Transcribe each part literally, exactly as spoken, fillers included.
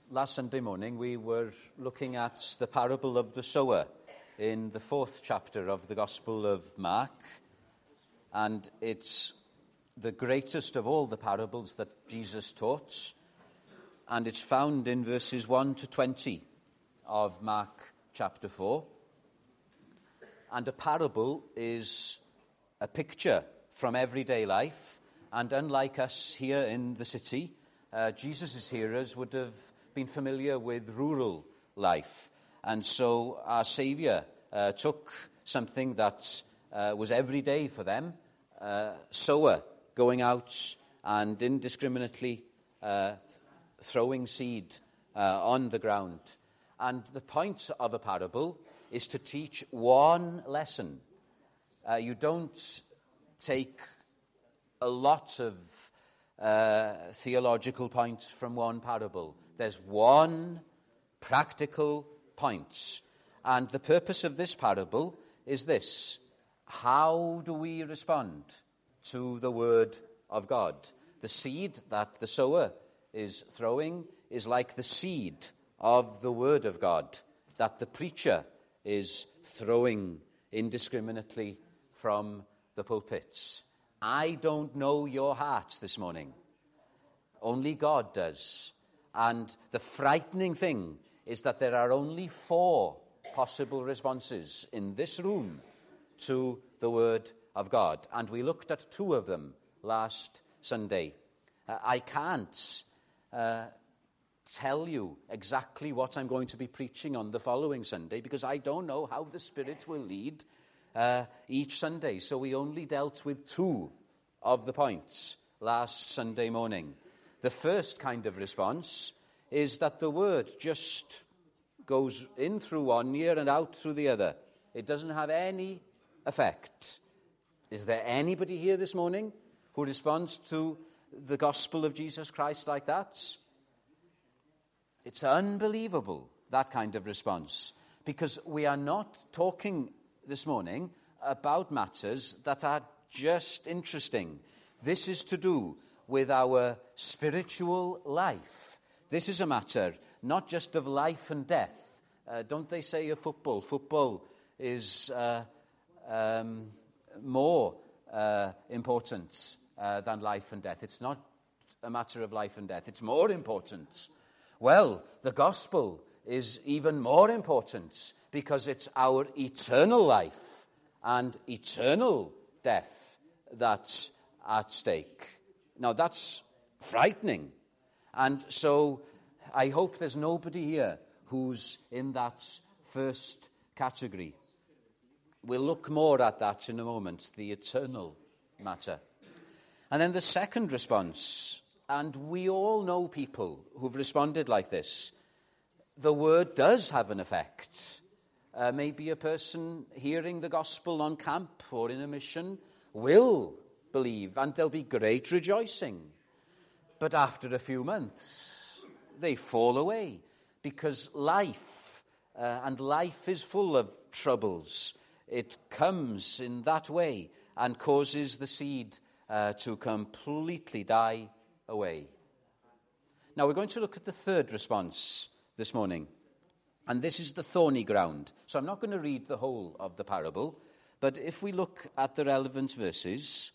last Sunday morning we were looking at the parable of the sower in the fourth chapter of the Gospel of Mark, and it's the greatest of all the parables that Jesus taught, and it's found in verses one to twenty of Mark chapter four. And a parable is a picture from everyday life, and unlike us here in the city, uh, Jesus' hearers would have been familiar with rural life. And so our Saviour uh, took something that uh, was everyday for them, uh, sower going out and indiscriminately uh, throwing seed uh, on the ground. And the point of a parable is to teach one lesson. Uh, you don't take a lot of uh, theological points from one parable. There's one practical point. And the purpose of this parable is this: how do we respond to the word of God? The seed that the sower is throwing is like the seed of the word of God that the preacher is throwing indiscriminately from the pulpits. I don't know your heart this morning. Only God does. And the frightening thing is that there are only four possible responses in this room to the word of God. And we looked at two of them last Sunday. Uh, I can't uh, tell you exactly what I'm going to be preaching on the following Sunday because I don't know how the Spirit will lead uh, each Sunday. So we only dealt with two of the points last Sunday morning. The first kind of response is that the word just goes in through one ear and out through the other. It doesn't have any effect. Is there anybody here this morning who responds to the gospel of Jesus Christ like that? It's unbelievable, that kind of response, because we are not talking this morning about matters that are just interesting. This is to do with our spiritual life. This is a matter not just of life and death. Uh, don't they say of football? Football is uh, um, more uh, important uh, than life and death. It's not a matter of life and death. It's more important. Well, the gospel is even more important because it's our eternal life and eternal death that's at stake. Now, that's frightening. And so I hope there's nobody here who's in that first category. We'll look more at that in a moment, the eternal matter. And then the second response, and we all know people who've responded like this. The word does have an effect. Uh, maybe a person hearing the gospel on camp or in a mission will believe, and there'll be great rejoicing. But after a few months, they fall away because life, uh, and life is full of troubles. It comes in that way and causes the seed uh, to completely die away. Now we're going to look at the third response this morning, and this is the thorny ground. So I'm not going to read the whole of the parable, but if we look at the relevant verses,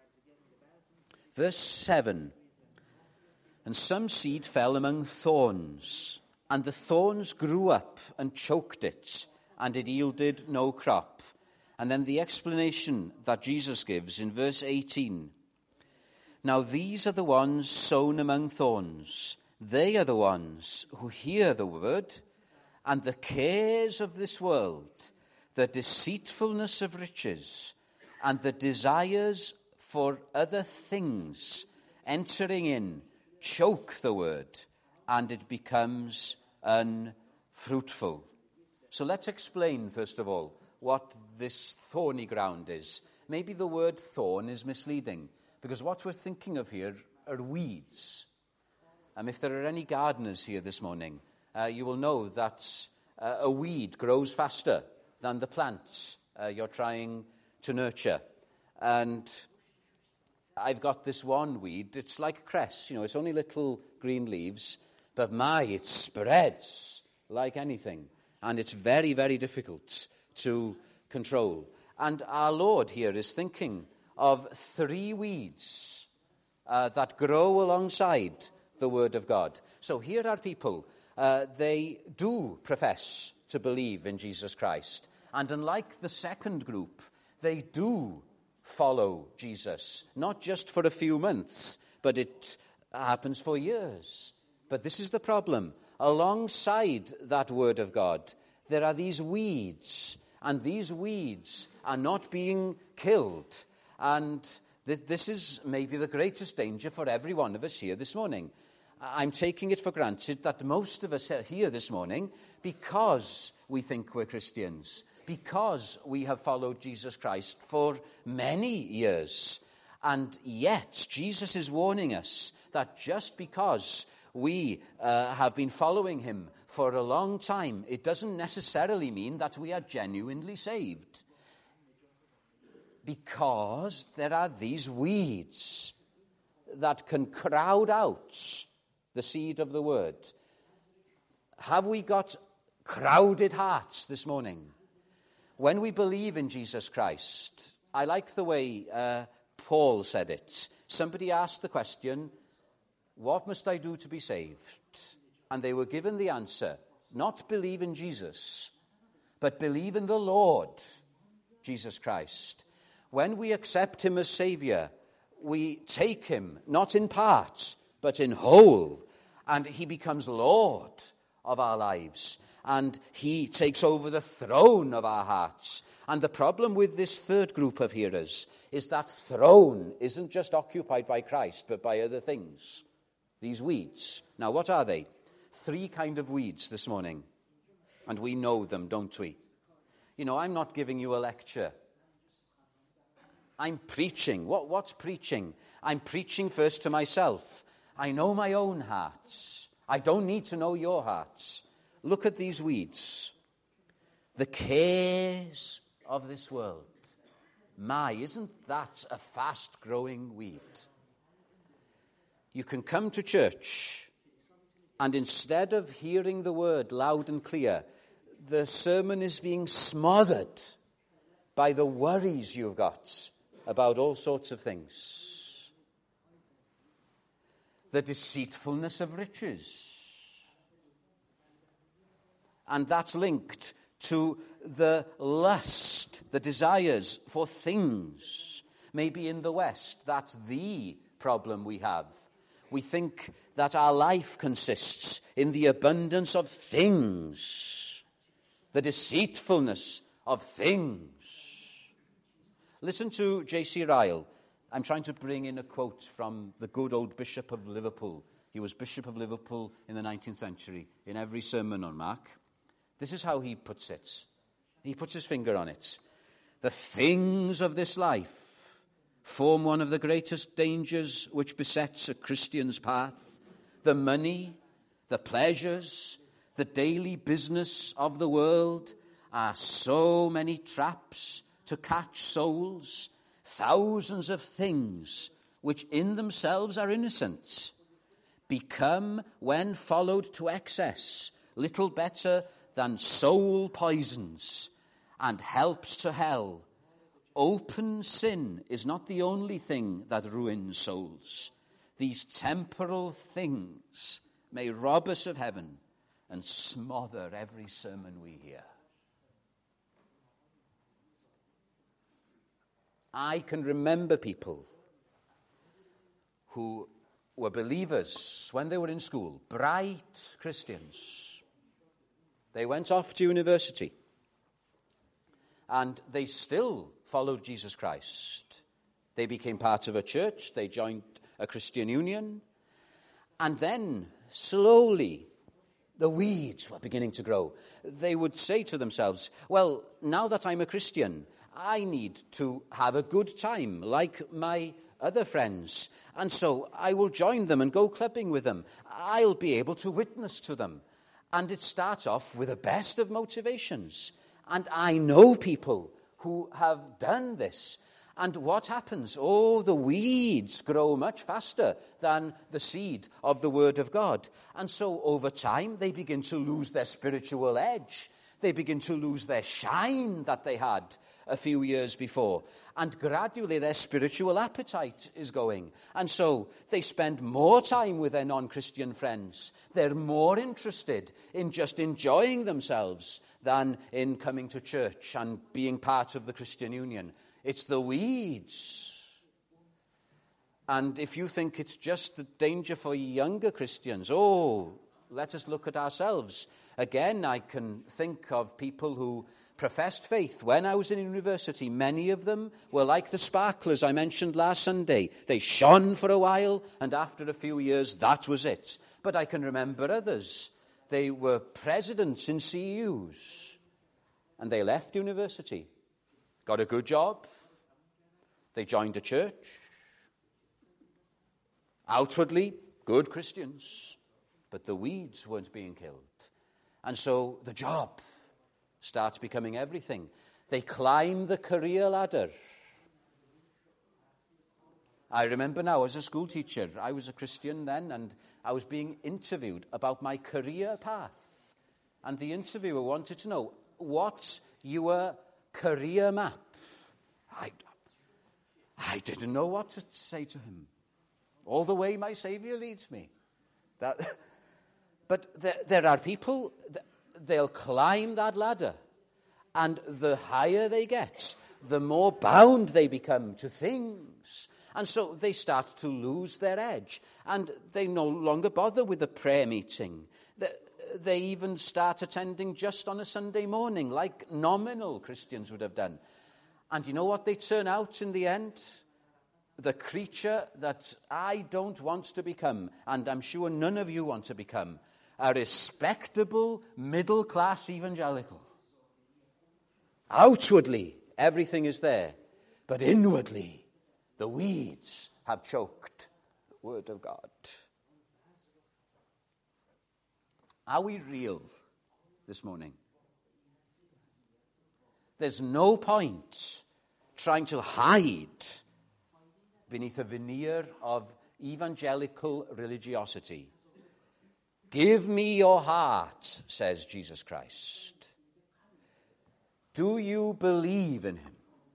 verse seven, and some seed fell among thorns, and the thorns grew up and choked it, and it yielded no crop. And then the explanation that Jesus gives in verse eighteen. Now these are the ones sown among thorns. They are the ones who hear the word, and the cares of this world, the deceitfulness of riches, and the desires for other things entering in choke the word, and it becomes unfruitful. So let's explain, first of all, what this thorny ground is. Maybe the word thorn is misleading, because what we're thinking of here are weeds. Um, if there are any gardeners here this morning, uh, you will know that uh, a weed grows faster than the plants uh, you're trying to nurture. And I've got this one weed. It's like cress, you know, it's only little green leaves, But my, it spreads like anything. And it's very, very difficult to control. And our Lord here is thinking of three weeds uh, that grow alongside the Word of God. So here are people, uh, they do profess to believe in Jesus Christ. And unlike the second group, they do follow Jesus, not just for a few months, but it happens for years. But this is the problem. Alongside that Word of God, there are these weeds, and these weeds are not being killed. And th- this is maybe the greatest danger for every one of us here this morning. I'm taking it for granted that most of us are here this morning because we think we're Christians, because we have followed Jesus Christ for many years. And yet, Jesus is warning us that just because we uh, have been following him for a long time, it doesn't necessarily mean that we are genuinely saved. Because there are these weeds that can crowd out the seed of the word. Have we got crowded hearts this morning? When we believe in Jesus Christ, I like the way uh, Paul said it. Somebody asked the question, what must I do to be saved? And they were given the answer, not believe in Jesus, but believe in the Lord, Jesus Christ. When we accept him as Savior, we take him, not in part, but in whole, and he becomes Lord of our lives, and he takes over the throne of our hearts. And the problem with this third group of hearers is that throne isn't just occupied by Christ, but by other things. These weeds. Now, what are they? Three kind of weeds this morning. And we know them, don't we? You know, I'm not giving you a lecture. I'm preaching. What, what's preaching? I'm preaching first to myself. I know my own hearts. I don't need to know your hearts. Look at these weeds. The cares of this world. My, isn't that a fast-growing weed? You can come to church, and instead of hearing the word loud and clear, the sermon is being smothered by the worries you've got about all sorts of things. The deceitfulness of riches. And that's linked to the lust, the desires for things. Maybe in the West, that's the problem we have. We think that our life consists in the abundance of things, the deceitfulness of things. Listen to J C Ryle. I'm trying to bring in a quote from the good old Bishop of Liverpool. He was Bishop of Liverpool in the nineteenth century, in every sermon on Mark. This is how he puts it. He puts his finger on it. The things of this life form one of the greatest dangers which besets a Christian's path. The money, the pleasures, the daily business of the world are so many traps to catch souls, thousands of things which in themselves are innocent, become, when followed to excess, little better than soul poisons and helps to hell. Open sin is not the only thing that ruins souls. These temporal things may rob us of heaven and smother every sermon we hear. I can remember people who were believers when they were in school, bright Christians. They went off to university and they still followed Jesus Christ. They became part of a church, they joined a Christian union, and then slowly the weeds were beginning to grow. They would say to themselves, well, now that I'm a Christian, I need to have a good time like my other friends. And so I will join them and go clubbing with them. I'll be able to witness to them. And it starts off with the best of motivations. And I know people who have done this. And what happens? Oh, the weeds grow much faster than the seed of the Word of God. And so over time, they begin to lose their spiritual edge. They begin to lose their shine that they had a few years before. And gradually their spiritual appetite is going. And so they spend more time with their non-Christian friends. They're more interested in just enjoying themselves than in coming to church and being part of the Christian Union. It's the weeds. And if you think it's just the danger for younger Christians, oh, let us look at ourselves. Again, I can think of people who professed faith when I was in university. Many of them were like the sparklers I mentioned last Sunday. They shone for a while, and after a few years, that was it. But I can remember others. They were presidents in C E Us, and they left university, got a good job, they joined a church. Outwardly, good Christians, but the weeds weren't being killed. And so the job starts becoming everything. They climb the career ladder. I remember now, as a school teacher, I was a Christian then, and I was being interviewed about my career path. And the interviewer wanted to know, what's your career map? I, I didn't know what to say to him. All the way my Saviour leads me. That, but there, there are people, they'll climb that ladder, and the higher they get, the more bound they become to things. And so they start to lose their edge, and they no longer bother with a prayer meeting. They, they even start attending just on a Sunday morning, like nominal Christians would have done. And you know what they turn out in the end? The creature that I don't want to become, and I'm sure none of you want to become, a respectable, middle-class evangelical. Outwardly, everything is there, but inwardly, the weeds have choked the Word of God. Are we real this morning? There's no point trying to hide beneath a veneer of evangelical religiosity. Give me your heart, says Jesus Christ. Do you believe in him?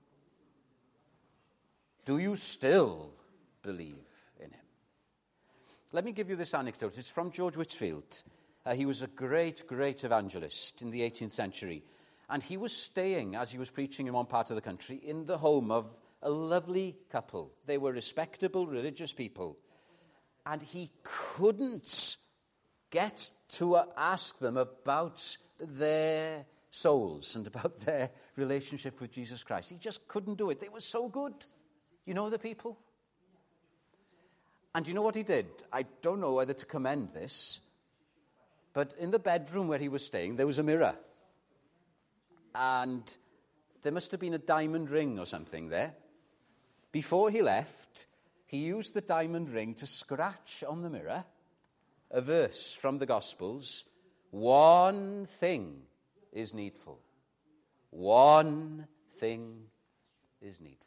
Do you still believe in him? Let me give you this anecdote. It's from George Whitefield. Uh, he was a great, great evangelist in the eighteenth century. And he was staying, as he was preaching in one part of the country, in the home of a lovely couple. They were respectable religious people. And he couldn't get to uh, ask them about their souls and about their relationship with Jesus Christ. He just couldn't do it. They were so good. You know the people? And you know what he did? I don't know whether to commend this, but in the bedroom where he was staying, there was a mirror. And there must have been a diamond ring or something there. Before he left, he used the diamond ring to scratch on the mirror a verse from the Gospels. One thing is needful. One thing is needful.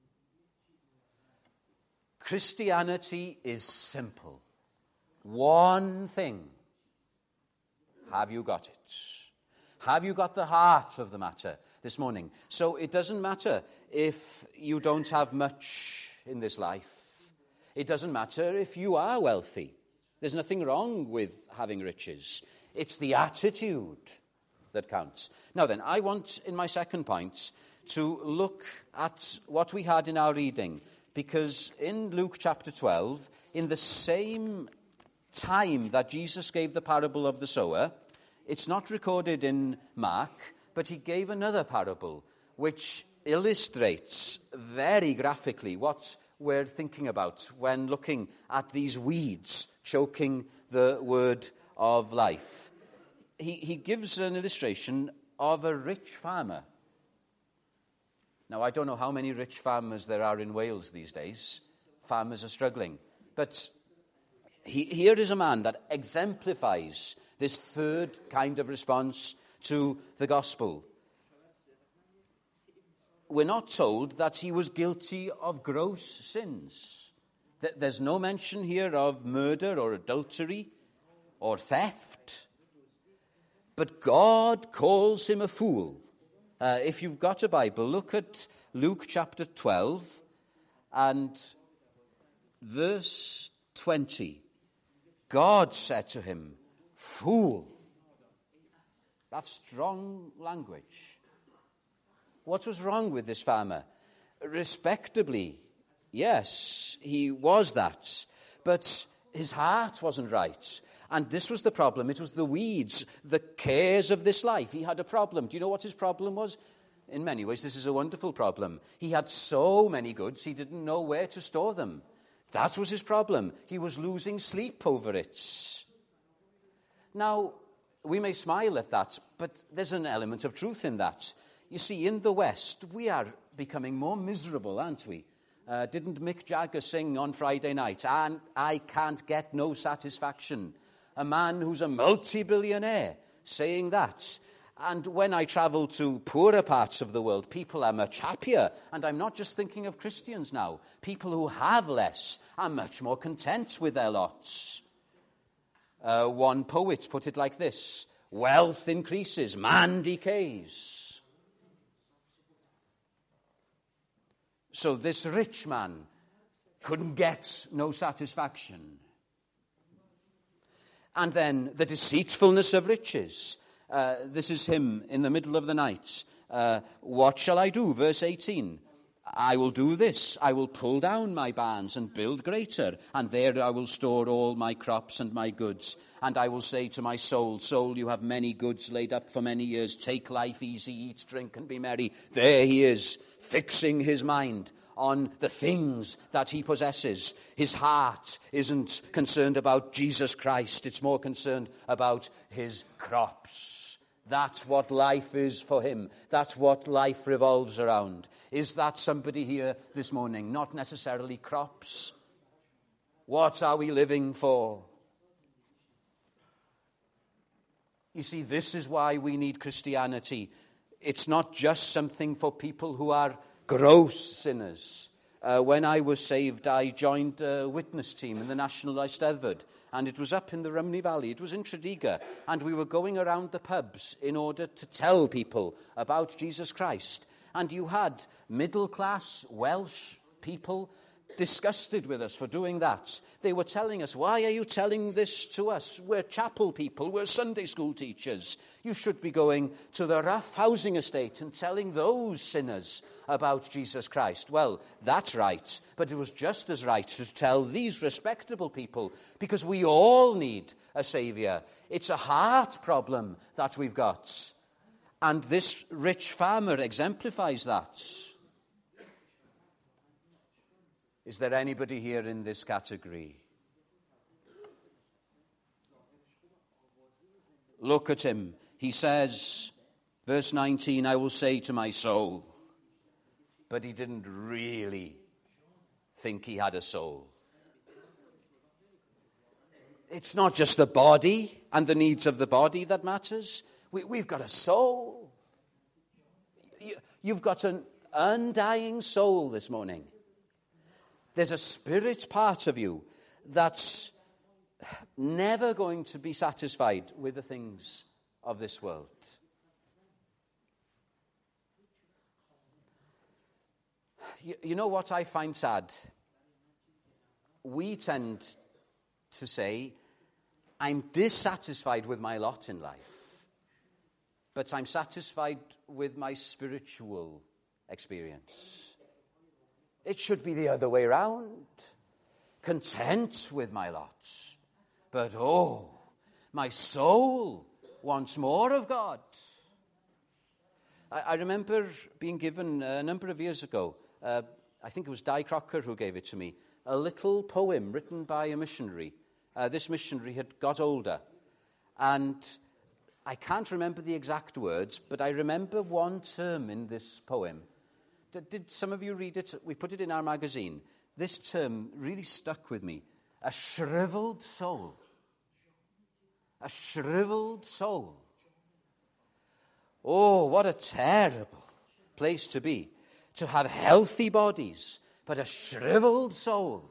Christianity is simple. One thing. Have you got it? Have you got the heart of the matter this morning? So it doesn't matter if you don't have much in this life. It doesn't matter if you are wealthy. There's nothing wrong with having riches. It's the attitude that counts. Now then, I want, in my second point, to look at what we had in our reading. Because in Luke chapter twelve, in the same time that Jesus gave the parable of the sower, it's not recorded in Mark, but he gave another parable which illustrates very graphically what we're thinking about when looking at these weeds choking the word of life. He, he gives an illustration of a rich farmer. Now, I don't know how many rich farmers there are in Wales these days. Farmers are struggling. But he, here is a man that exemplifies this third kind of response to the gospel. we're not told that he was guilty of gross sins. There's no mention here of murder or adultery or theft. But God calls him a fool. Uh, if you've got a Bible, look at Luke chapter twelve and verse twenty. God said to him, "Fool." That's strong language. What was wrong with this farmer? Respectably, yes, he was that. But his heart wasn't right. And this was the problem. It was the weeds, the cares of this life. He had a problem. Do you know what his problem was? In many ways, this is a wonderful problem. He had so many goods, he didn't know where to store them. That was his problem. He was losing sleep over it. Now, we may smile at that, but there's an element of truth in that. You see, in the West, we are becoming more miserable, aren't we? Uh, didn't Mick Jagger sing on Friday night, "And I can't get no satisfaction"? A man who's a multi-billionaire saying that. And when I travel to poorer parts of the world, people are much happier. And I'm not just thinking of Christians now. People who have less are much more content with their lots. Uh, one poet put it like this: wealth increases, man decays. So this rich man couldn't get no satisfaction. And then the deceitfulness of riches. Uh, this is him in the middle of the night. Uh, what shall I do? Verse eighteen. I will do this. I will pull down my barns and build greater, and there I will store all my crops and my goods. And I will say to my soul, soul, you have many goods laid up for many years. Take life easy, eat, drink, and be merry. There he is, fixing his mind on the things that he possesses. His heart isn't concerned about Jesus Christ. It's more concerned about his crops. That's what life is for him. That's what life revolves around. Is that somebody here this morning? Not necessarily crops. What are we living for? You see, this is why we need Christianity. It's not just something for people who are gross sinners. Uh, when I was saved, I joined a witness team in the National Eisteddfod, and it was up in the Rhymney Valley. It was in Tredegar, and we were going around the pubs in order to tell people about Jesus Christ. And you had middle-class Welsh people disgusted with us for doing that. They were telling us, why are you telling this to us? We're chapel people, we're Sunday school teachers. You should be going to the rough housing estate and telling those sinners about Jesus Christ. Well, that's right, but it was just as right to tell these respectable people, because we all need a saviour. It's a heart problem that we've got. And this rich farmer exemplifies that. Is there anybody here in this category? Look at him. He says, verse nineteen, I will say to my soul. But he didn't really think he had a soul. It's not just the body and the needs of the body that matters. We, we've got a soul. You, you've got an undying soul this morning. There's a spirit part of you that's never going to be satisfied with the things of this world. You, you know what I find sad? We tend to say, I'm dissatisfied with my lot in life, but I'm satisfied with my spiritual experience. It should be the other way around. Content with my lot. But oh, my soul wants more of God. I, I remember being given a number of years ago, uh, I think it was Di Crocker who gave it to me, a little poem written by a missionary. Uh, this missionary had got older. And I can't remember the exact words, but I remember one term in this poem. Did some of you read it? We put it in our magazine. This term really stuck with me. A shriveled soul. A shriveled soul. Oh, what a terrible place to be. to have healthy bodies, but a shriveled soul.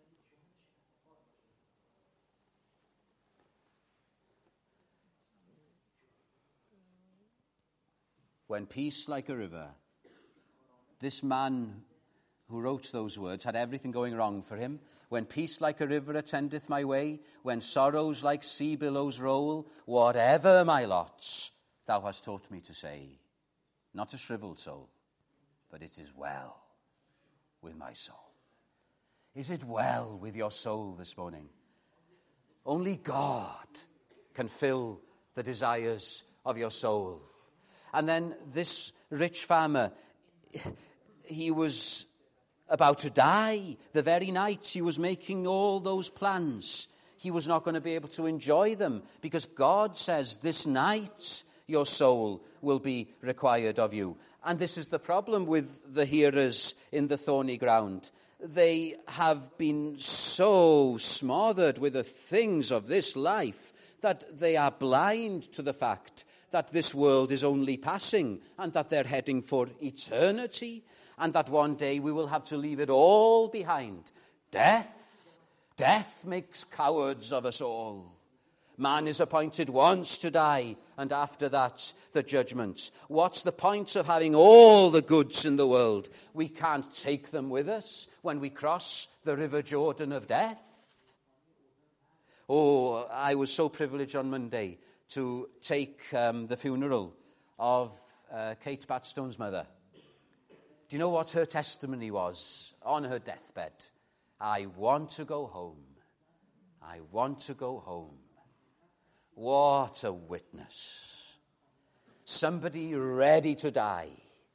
When peace like a river, this man who wrote those words had everything going wrong for him. When peace like a river attendeth my way, when sorrows like sea billows roll, whatever my lots, thou hast taught me to say, not a shriveled soul, but it is well with my soul. Is it well with your soul this morning? Only God can fill the desires of your soul. And then this rich farmer, he was about to die the very night he was making all those plans. He was not going to be able to enjoy them because God says this night your soul will be required of you. And this is the problem with the hearers in the thorny ground. They have been so smothered with the things of this life that they are blind to the fact that this world is only passing and that they're heading for eternity and that one day we will have to leave it all behind. Death, death makes cowards of us all. Man is appointed once to die, and after that, the judgment. What's the point of having all the goods in the world? We can't take them with us when we cross the River Jordan of death. Oh, I was so privileged on Monday to take um, the funeral of uh, Kate Batstone's mother. Do you know what her testimony was on her deathbed? I want to go home. I want to go home. What a witness. Somebody ready to die.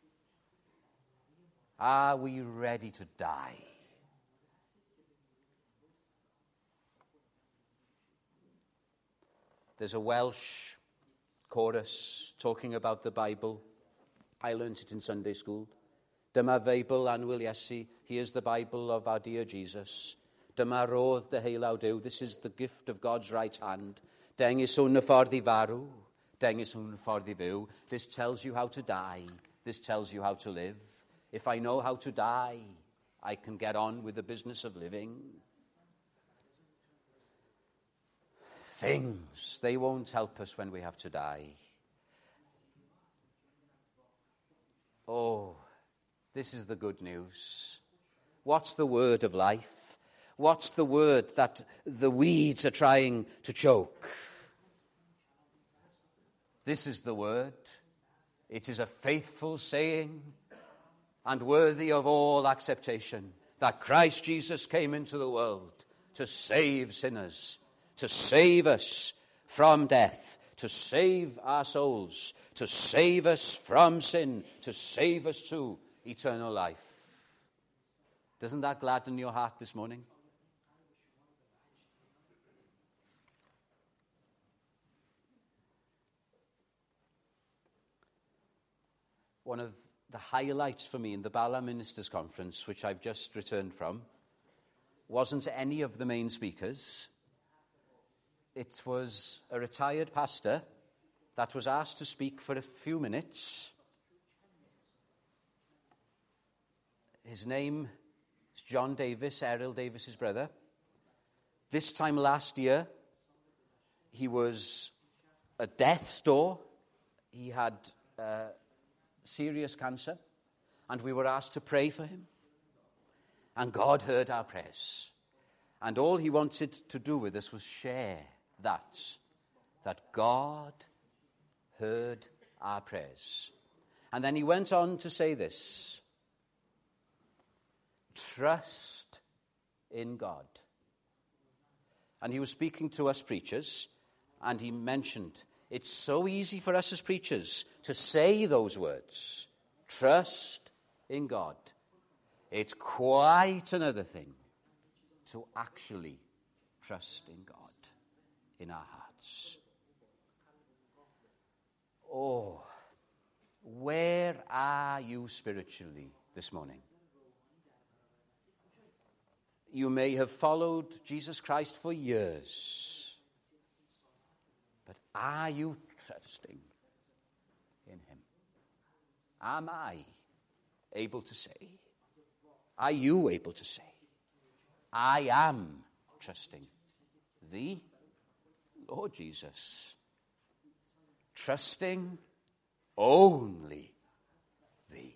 Are we ready to die? There's a Welsh chorus talking about the Bible. I learnt it in Sunday school. Dyma Feibl annwyl Iesu. Here's the Bible of our dear Jesus. Dyma rodd dy heilaw Duw. This is the gift of God's right hand. Dengys hwn y ffordd I farw. Dengys hwn y ffordd I fyw. This tells you how to die. This tells you how to live. If I know how to die, I can get on with the business of living. Things, they won't help us when we have to die. Oh, this is the good news. What's the word of life? What's the word that the weeds are trying to choke? This is the word. It is a faithful saying and worthy of all acceptation that Christ Jesus came into the world to save sinners, to save us from death, to save our souls, to save us from sin, to save us to eternal life. Doesn't that gladden your heart this morning? One of the highlights for me in the Bala Ministers' Conference, which I've just returned from, wasn't any of the main speakers. It was a retired pastor that was asked to speak for a few minutes. His name is John Davis, Errol Davis's brother. This time last year, he was at death's door. He had uh, serious cancer, and we were asked to pray for him. And God heard our prayers. And all he wanted to do with us was share that, that God heard our prayers. And then he went on to say this: trust in God. And he was speaking to us preachers, and he mentioned it's so easy for us as preachers to say those words, trust in God. It's quite another thing to actually trust in God in our hearts. Oh, where are you spiritually this morning? You may have followed Jesus Christ for years, but are you trusting in him? Am I able to say? Are you able to say, I am trusting thee, Lord Jesus? Trusting only thee.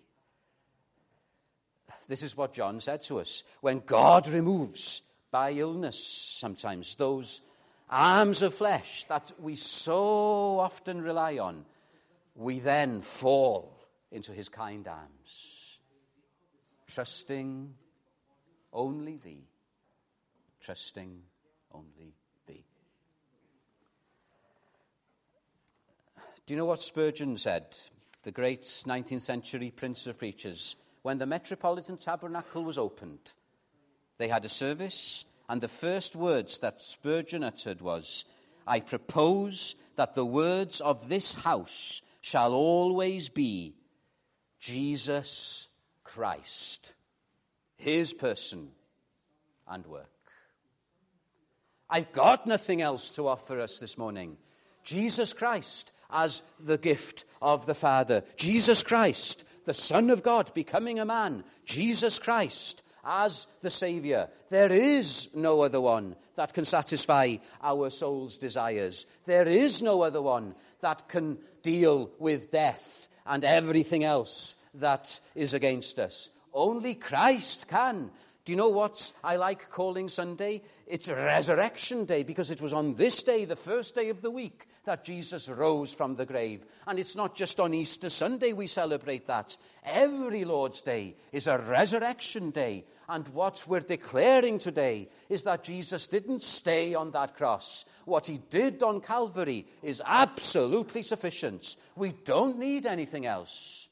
This is what John said to us. When God removes by illness sometimes those arms of flesh that we so often rely on, we then fall into his kind arms. Trusting only thee. Trusting only thee. Do you know what Spurgeon said, the great nineteenth century prince of preachers? When the Metropolitan Tabernacle was opened, they had a service, and the first words that Spurgeon uttered was, I propose that the words of this house shall always be Jesus Christ, his person and work. I've got nothing else to offer us this morning. Jesus Christ as the gift of the Father. Jesus Christ, the Son of God, becoming a man. Jesus Christ as the Saviour. There is no other one that can satisfy our soul's desires. There is no other one that can deal with death and everything else that is against us. Only Christ can. Do you know what I like calling Sunday? It's Resurrection Day, because it was on this day, the first day of the week, that Jesus rose from the grave. And it's not just on Easter Sunday we celebrate that. Every Lord's Day is a Resurrection Day. And what we're declaring today is that Jesus didn't stay on that cross. What he did on Calvary is absolutely sufficient. We don't need anything else.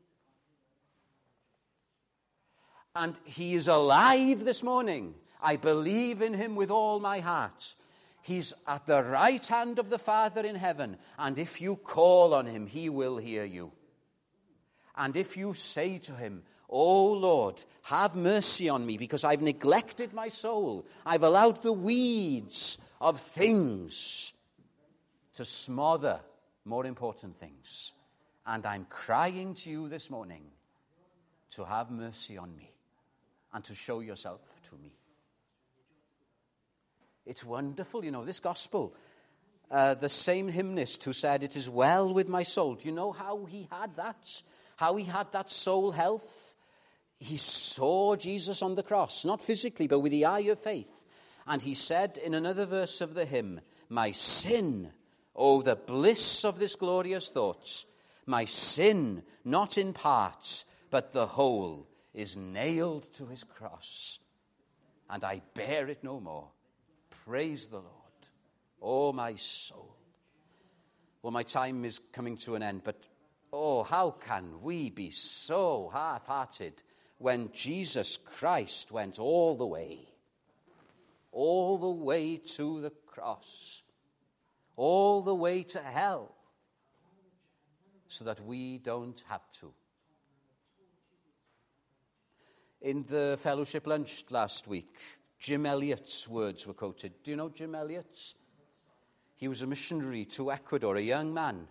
And he is alive this morning. I believe in him with all my heart. He's at the right hand of the Father in heaven. And if you call on him, he will hear you. And if you say to him, oh Lord, have mercy on me, because I've neglected my soul. I've allowed the weeds of things to smother more important things. And I'm crying to you this morning to have mercy on me and to show yourself to me. It's wonderful, you know, this gospel. Uh, the same hymnist who said, it is well with my soul. Do you know how he had that? How he had that soul health? He saw Jesus on the cross, not physically, but with the eye of faith. And he said in another verse of the hymn, my sin, oh, the bliss of this glorious thought, my sin, not in part, but the whole, is nailed to his cross, and I bear it no more. Praise the Lord, oh my soul. Well, my time is coming to an end, but oh, how can we be so half-hearted when Jesus Christ went all the way, all the way to the cross, all the way to hell, so that we don't have to. In the fellowship lunch last week, Jim Elliot's words were quoted. Do you know Jim Elliot? He was a missionary to Ecuador, a young man.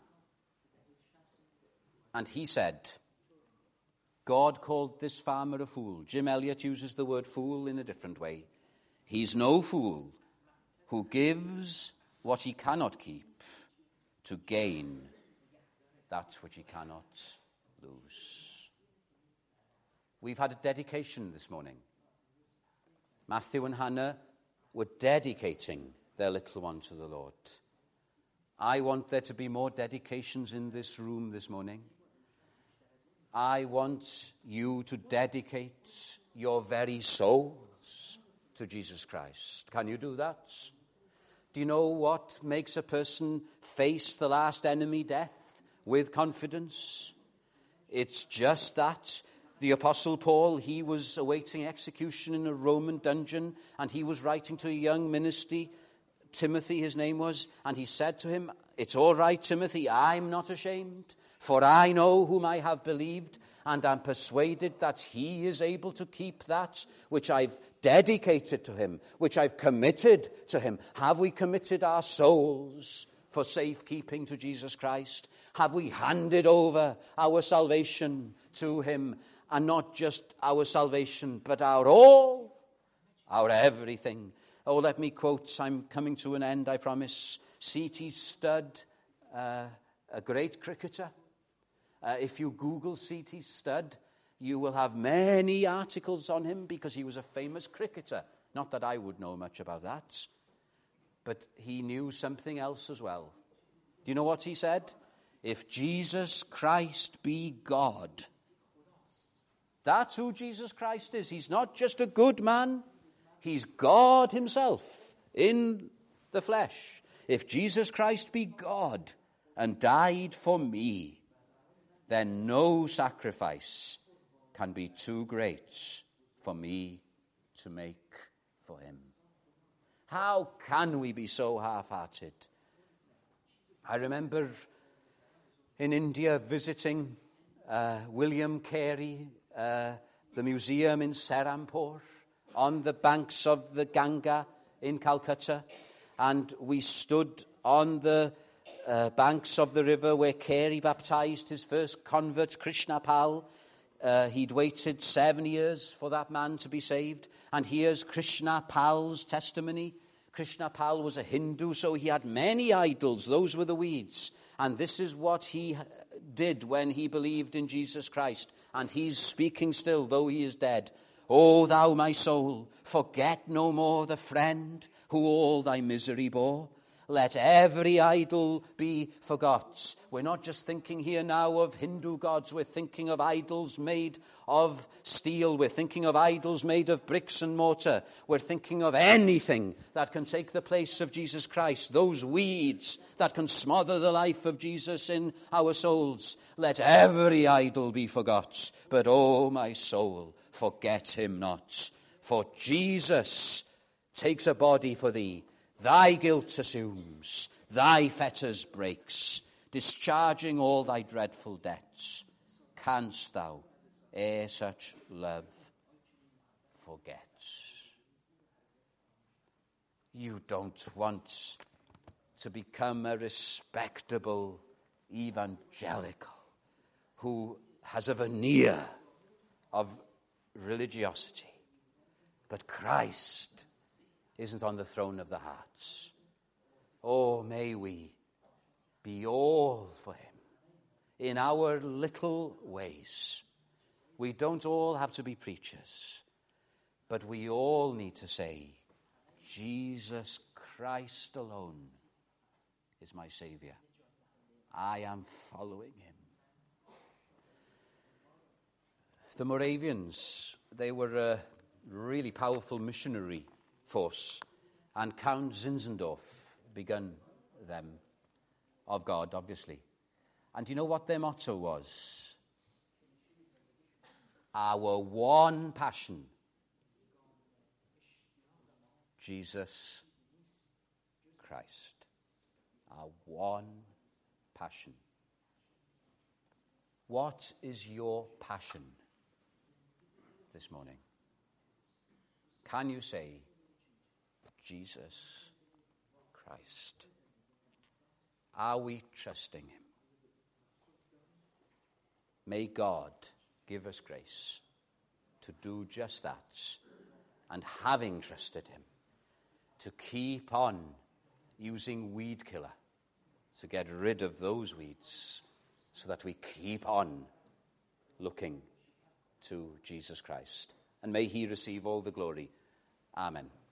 And he said, God called this farmer a fool. Jim Elliot uses the word fool in a different way. He's no fool who gives what he cannot keep to gain that which he cannot lose. We've had a dedication this morning. Matthew and Hannah were dedicating their little one to the Lord. I want there to be more dedications in this room this morning. I want you to dedicate your very souls to Jesus Christ. Can you do that? Do you know what makes a person face the last enemy, death, with confidence? It's just that. The Apostle Paul, he was awaiting execution in a Roman dungeon, and he was writing to a young ministry, Timothy his name was, and he said to him, it's all right, Timothy, I'm not ashamed, for I know whom I have believed, and am persuaded that he is able to keep that which I've dedicated to him, which I've committed to him. Have we committed our souls for safekeeping to Jesus Christ? Have we handed over our salvation to him? and not just our salvation, but our all, our everything. Oh, let me quote, I'm coming to an end, I promise, C T Studd, uh, a great cricketer. Uh, if you Google C T Studd, you will have many articles on him because he was a famous cricketer. Not that I would know much about that, but he knew something else as well. Do you know what he said? If Jesus Christ be God, that's who Jesus Christ is. He's not just a good man. He's God himself in the flesh. If Jesus Christ be God and died for me, then no sacrifice can be too great for me to make for him. How can we be so half-hearted? I remember in India visiting uh, William Carey, uh, the museum in Serampore, on the banks of the Ganga in Calcutta, and we stood on the uh, banks of the river where Carey baptized his first convert, Krishna Pal. Uh, he'd waited seven years for that man to be saved, and here's Krishna Pal's testimony. Krishna Pal was a Hindu, so he had many idols. Those were the weeds. And this is what he did when he believed in Jesus Christ. And he's speaking still, though he is dead. O thou my soul, forget no more the friend who all thy misery bore. Let every idol be forgot. We're not just thinking here now of Hindu gods. We're thinking of idols made of steel. We're thinking of idols made of bricks and mortar. We're thinking of anything that can take the place of Jesus Christ. Those weeds that can smother the life of Jesus in our souls. Let every idol be forgot. But oh, my soul, forget him not. For Jesus takes a body for thee. Thy guilt assumes, thy fetters breaks, discharging all thy dreadful debts. Canst thou ere such love forget? You don't want to become a respectable evangelical who has a veneer of religiosity, but Christ isn't on the throne of the hearts. Oh, may we be all for him in our little ways. We don't all have to be preachers, but we all need to say, Jesus Christ alone is my Savior. I am following him. The Moravians, they were a really powerful missionary force, and Count Zinzendorf begun them, of God, obviously. And you know what their motto was? Our one passion, Jesus Christ. Our one passion. What is your passion this morning? Can you say, Jesus Christ? Are we trusting him? May God give us grace to do just that, and having trusted him, to keep on using weed killer to get rid of those weeds, so that we keep on looking to Jesus Christ. And may he receive all the glory. Amen.